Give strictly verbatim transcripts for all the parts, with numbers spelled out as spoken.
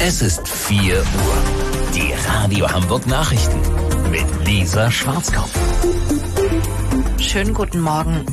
Es ist vier Uhr. Die Radio Hamburg Nachrichten mit Lisa Schwarzkopf. Schönen guten Morgen.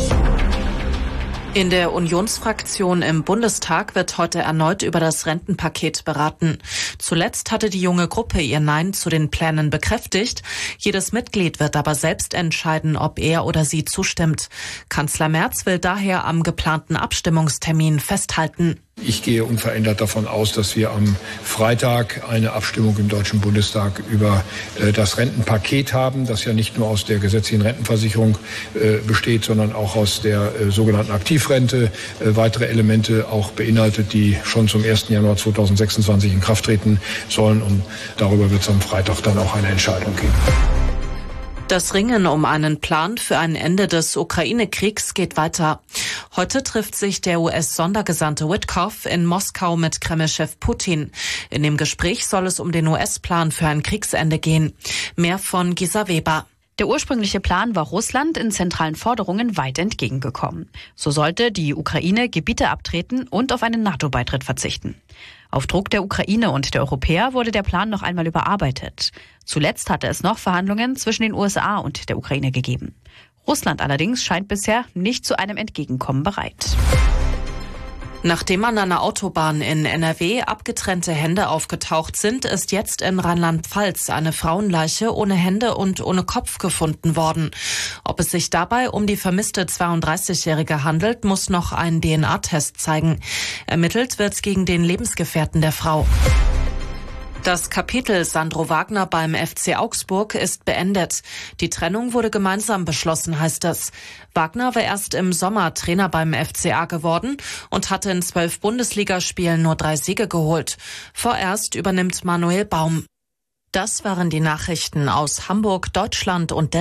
In der Unionsfraktion im Bundestag wird heute erneut über das Rentenpaket beraten. Zuletzt hatte die junge Gruppe ihr Nein zu den Plänen bekräftigt. Jedes Mitglied wird aber selbst entscheiden, ob er oder sie zustimmt. Kanzler Merz will daher am geplanten Abstimmungstermin festhalten. Ich gehe unverändert davon aus, dass wir am Freitag eine Abstimmung im Deutschen Bundestag über äh, das Rentenpaket haben, das ja nicht nur aus der gesetzlichen Rentenversicherung äh, besteht, sondern auch aus der äh, sogenannten Aktivrente, äh, weitere Elemente auch beinhaltet, die schon zum ersten Januar zweitausendsechsundzwanzig in Kraft treten sollen. Und darüber wird es am Freitag dann auch eine Entscheidung geben. Das Ringen um einen Plan für ein Ende des Ukraine-Kriegs geht weiter. Heute trifft sich der U S-Sondergesandte Witkoff in Moskau mit Kreml-Chef Putin. In dem Gespräch soll es um den U S-Plan für ein Kriegsende gehen. Mehr von Gisa Weber. Der ursprüngliche Plan war Russland in zentralen Forderungen weit entgegengekommen. So sollte die Ukraine Gebiete abtreten und auf einen NATO-Beitritt verzichten. Auf Druck der Ukraine und der Europäer wurde der Plan noch einmal überarbeitet. Zuletzt hatte es noch Verhandlungen zwischen den U S A und der Ukraine gegeben. Russland allerdings scheint bisher nicht zu einem Entgegenkommen bereit. Nachdem an einer Autobahn in N R W abgetrennte Hände aufgetaucht sind, ist jetzt in Rheinland-Pfalz eine Frauenleiche ohne Hände und ohne Kopf gefunden worden. Ob es sich dabei um die vermisste zweiunddreißigjährige handelt, muss noch ein D N A-Test zeigen. Ermittelt wird gegen den Lebensgefährten der Frau. Das Kapitel Sandro Wagner beim F C Augsburg ist beendet. Die Trennung wurde gemeinsam beschlossen, heißt es. Wagner war erst im Sommer Trainer beim F C A geworden und hatte in zwölf Bundesligaspielen nur drei Siege geholt. Vorerst übernimmt Manuel Baum. Das waren die Nachrichten aus Hamburg, Deutschland und der